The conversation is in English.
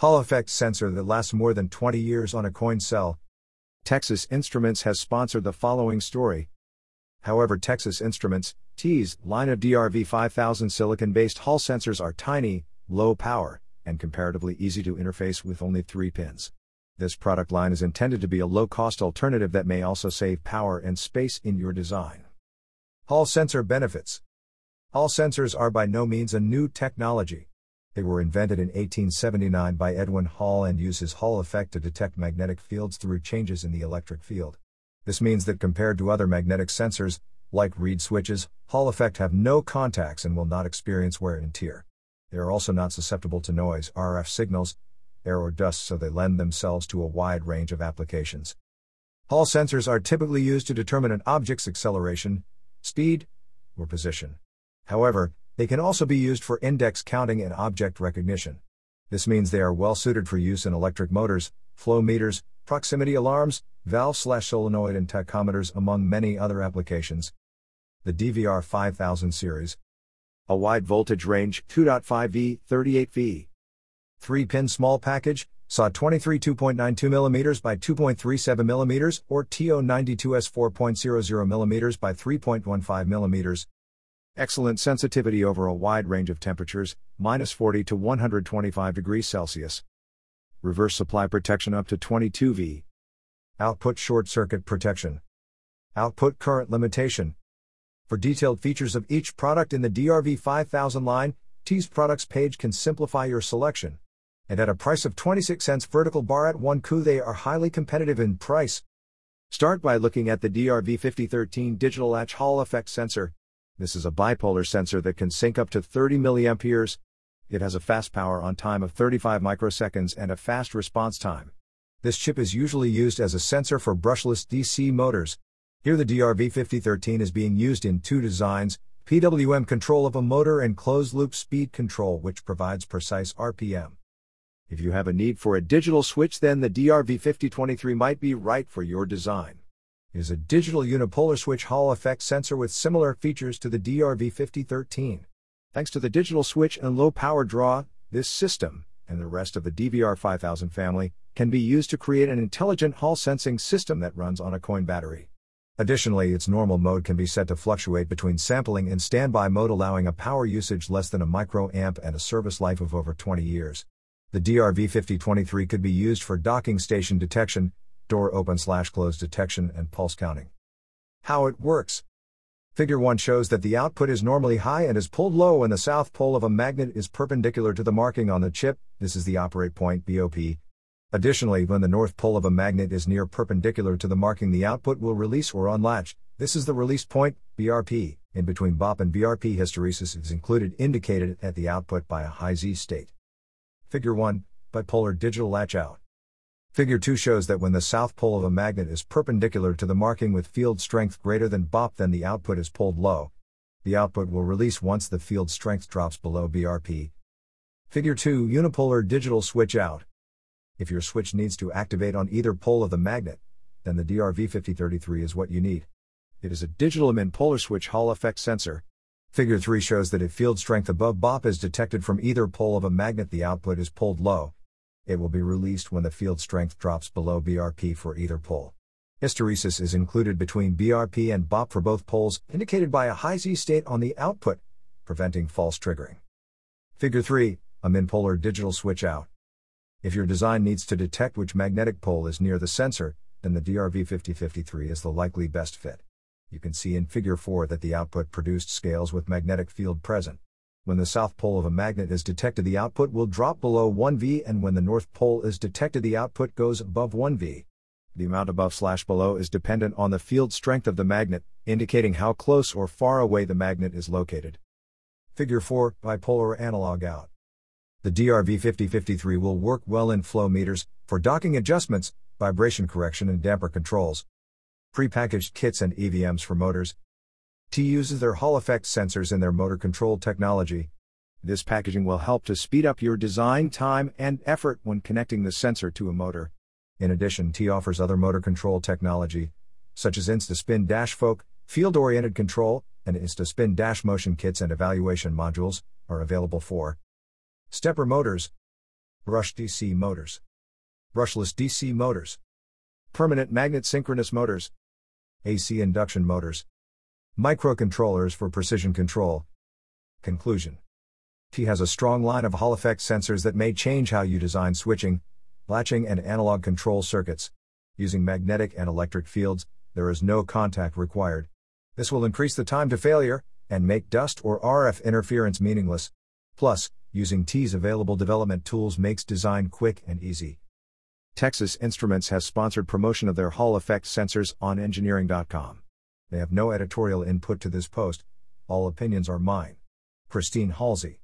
Hall effect sensor that lasts more than 20 years on a coin cell. Texas Instruments has sponsored the following story. However, Texas Instruments, TI's, line of DRV5000 silicon-based Hall sensors are tiny, low power, and comparatively easy to interface with only 3 pins. This product line is intended to be a low-cost alternative that may also save power and space in your design. Hall sensor benefits. Hall sensors are by no means a new technology. They were invented in 1879 by Edwin Hall and use his Hall effect to detect magnetic fields through changes in the electric field. This means that compared to other magnetic sensors, like reed switches, Hall effect have no contacts and will not experience wear and tear. They are also not susceptible to noise, RF signals, air or dust, so they lend themselves to a wide range of applications. Hall sensors are typically used to determine an object's acceleration, speed, or position. However, they can also be used for index counting and object recognition. This means they are well suited for use in electric motors, flow meters, proximity alarms, valve/solenoid and tachometers, among many other applications. The DVR5000 series. A wide voltage range, 2.5V, 38V. 3-pin small package, SAW 23 2.92mm by 2.37mm or TO92S 4.00mm by 3.15mm. Excellent sensitivity over a wide range of temperatures, -40 to 125 degrees Celsius. Reverse supply protection up to 22V. Output short circuit protection. Output current limitation. For detailed features of each product in the DRV5000 line, TI's products page can simplify your selection. And at a price of 26 cents vertical bar at 1 Ku, they are highly competitive in price. Start by looking at the DRV5013 digital latch Hall effect sensor. This is a bipolar sensor that can sync up to 30 mA. It has a fast power on time of 35 microseconds and a fast response time. This chip is usually used as a sensor for brushless DC motors. Here the DRV5013 is being used in 2 designs, PWM control of a motor and closed-loop speed control, which provides precise RPM. If you have a need for a digital switch, then the DRV5023 might be right for your design. It is a digital unipolar switch Hall effect sensor with similar features to the DRV5013. Thanks to the digital switch and low power draw, this system, and the rest of the DVR5000 family, can be used to create an intelligent Hall sensing system that runs on a coin battery. Additionally, its normal mode can be set to fluctuate between sampling and standby mode, allowing a power usage less than a microamp and a service life of over 20 years. The DRV5023 could be used for docking station detection, door open/close detection, and pulse counting. How it works. Figure 1 shows that the output is normally high and is pulled low when the south pole of a magnet is perpendicular to the marking on the chip. This is the operate point, BOP. Additionally, when the north pole of a magnet is near perpendicular to the marking, the output will release or unlatch. This is the release point, BRP. In between BOP and BRP, hysteresis is included, indicated at the output by a high Z state. Figure 1, bipolar digital latch out. Figure 2 shows that when the south pole of a magnet is perpendicular to the marking with field strength greater than BOP, then the output is pulled low. The output will release once the field strength drops below BRP. Figure 2, unipolar digital switch out. If your switch needs to activate on either pole of the magnet, then the DRV5033 is what you need. It is a digital unipolar switch Hall effect sensor. Figure 3 shows that if field strength above BOP is detected from either pole of a magnet, the output is pulled low. It will be released when the field strength drops below BRP for either pole. Hysteresis is included between BRP and BOP for both poles, indicated by a high Z state on the output, preventing false triggering. Figure 3, a unipolar digital switch out. If your design needs to detect which magnetic pole is near the sensor, then the DRV5053 is the likely best fit. You can see in Figure 4 that the output produced scales with magnetic field present. When the south pole of a magnet is detected, the output will drop below 1V, and when the north pole is detected, the output goes above 1V. The amount above/below is dependent on the field strength of the magnet, indicating how close or far away the magnet is located. Figure 4, bipolar analog out. The DRV5053 will work well in flow meters, for docking adjustments, vibration correction and damper controls. Pre-packaged kits and EVMs for motors. TI uses their Hall effect sensors in their motor control technology. This packaging will help to speed up your design time and effort when connecting the sensor to a motor. In addition, TI offers other motor control technology, such as InstaSpin-Foc, field-oriented control, and InstaSpin-Motion kits and evaluation modules, are available for stepper motors. Brush DC motors. Brushless DC motors. Permanent magnet synchronous motors. AC induction motors. Microcontrollers for precision control. Conclusion. T has a strong line of Hall effect sensors that may change how you design switching, latching and analog control circuits. Using magnetic and electric fields, there is no contact required. This will increase the time to failure, and make dust or RF interference meaningless. Plus, using T's available development tools makes design quick and easy. Texas Instruments has sponsored promotion of their Hall effect sensors on engineering.com. They have no editorial input to this post. All opinions are mine. Christine Halsey.